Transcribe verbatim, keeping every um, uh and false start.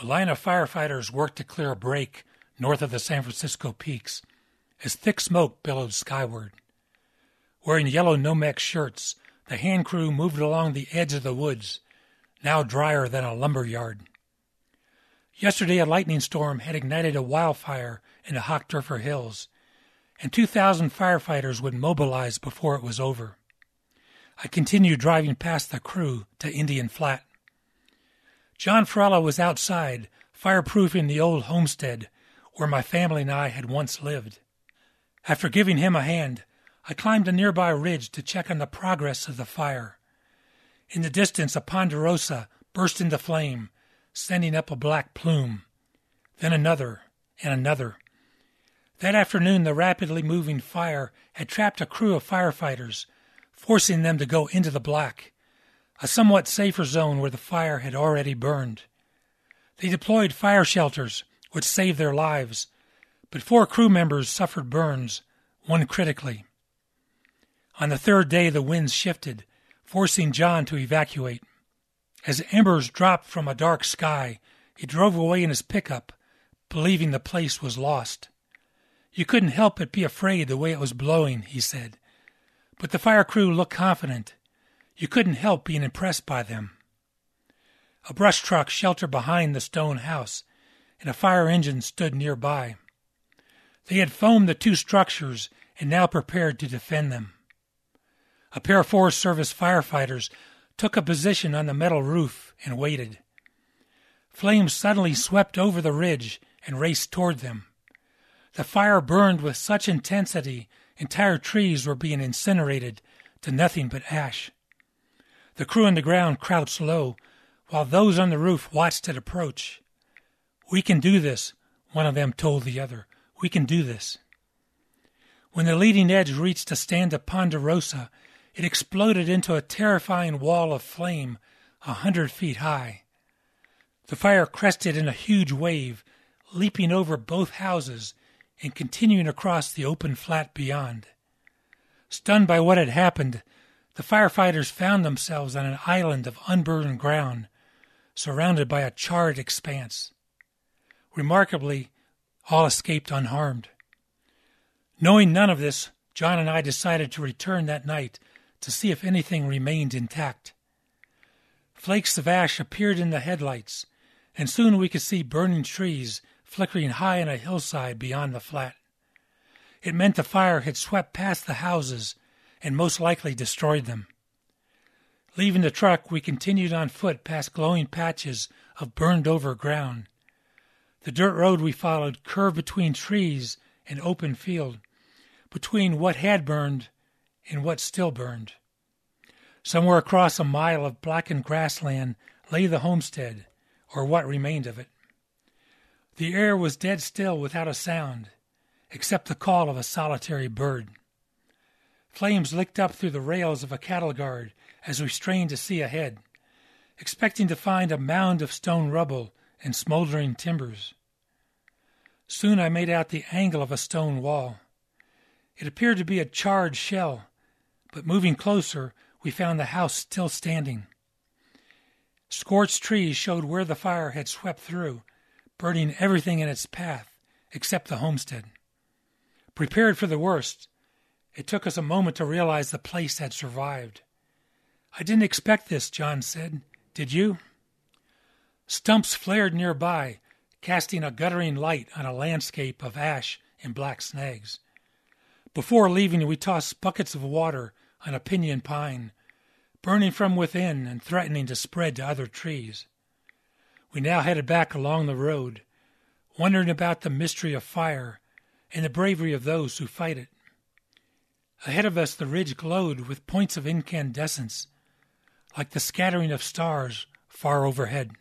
A line of firefighters worked to clear a break north of the San Francisco peaks as thick smoke billowed skyward. Wearing yellow Nomex shirts, the hand crew moved along the edge of the woods, now drier than a lumber yard. Yesterday a lightning storm had ignited a wildfire in the Hochdorfer Hills, and two thousand firefighters would mobilize before it was over. I continued driving past the crew to Indian Flat. John Farella was outside, fireproofing the old homestead where my family and I had once lived. After giving him a hand, I climbed a nearby ridge to check on the progress of the fire. In the distance, a ponderosa burst into flame, sending up a black plume. Then another, and another. That afternoon, the rapidly moving fire had trapped a crew of firefighters, forcing them to go into the black, a somewhat safer zone where the fire had already burned. They deployed fire shelters, which saved their lives, but four crew members suffered burns, one critically. On the third day, the winds shifted, forcing John to evacuate. As embers dropped from a dark sky, he drove away in his pickup, believing the place was lost. You couldn't help but be afraid the way it was blowing, he said. But the fire crew looked confident. You couldn't help being impressed by them. A brush truck sheltered behind the stone house, and a fire engine stood nearby. They had foamed the two structures and now prepared to defend them. A pair of Forest Service firefighters took a position on the metal roof and waited. Flames suddenly swept over the ridge and raced toward them. The fire burned with such intensity, entire trees were being incinerated to nothing but ash. The crew on the ground crouched low, while those on the roof watched it approach. "We can do this," one of them told the other. "We can do this." When the leading edge reached a stand of ponderosa, it exploded into a terrifying wall of flame a hundred feet high. The fire crested in a huge wave, leaping over both houses and continuing across the open flat beyond. Stunned by what had happened, the firefighters found themselves on an island of unburned ground, surrounded by a charred expanse. Remarkably, all escaped unharmed. Knowing none of this, John and I decided to return that night to see if anything remained intact. Flakes of ash appeared in the headlights, and soon we could see burning trees flickering high on a hillside beyond the flat. It meant the fire had swept past the houses and most likely destroyed them. Leaving the truck, we continued on foot past glowing patches of burned-over ground. The dirt road we followed curved between trees and open field, between what had burned and what still burned. Somewhere across a mile of blackened grassland lay the homestead, or what remained of it. The air was dead still without a sound, except the call of a solitary bird. Flames licked up through the rails of a cattle guard as we strained to see ahead, expecting to find a mound of stone rubble and smoldering timbers. Soon I made out the angle of a stone wall. It appeared to be a charred shell, but moving closer, we found the house still standing. Scorched trees showed where the fire had swept through, burning everything in its path except the homestead. Prepared for the worst, it took us a moment to realize the place had survived. "I didn't expect this," John said. "Did you?" Stumps flared nearby, casting a guttering light on a landscape of ash and black snags. Before leaving, we tossed buckets of water on a pinyon pine, burning from within and threatening to spread to other trees. We now headed back along the road, wondering about the mystery of fire and the bravery of those who fight it. Ahead of us, the ridge glowed with points of incandescence, like the scattering of stars far overhead.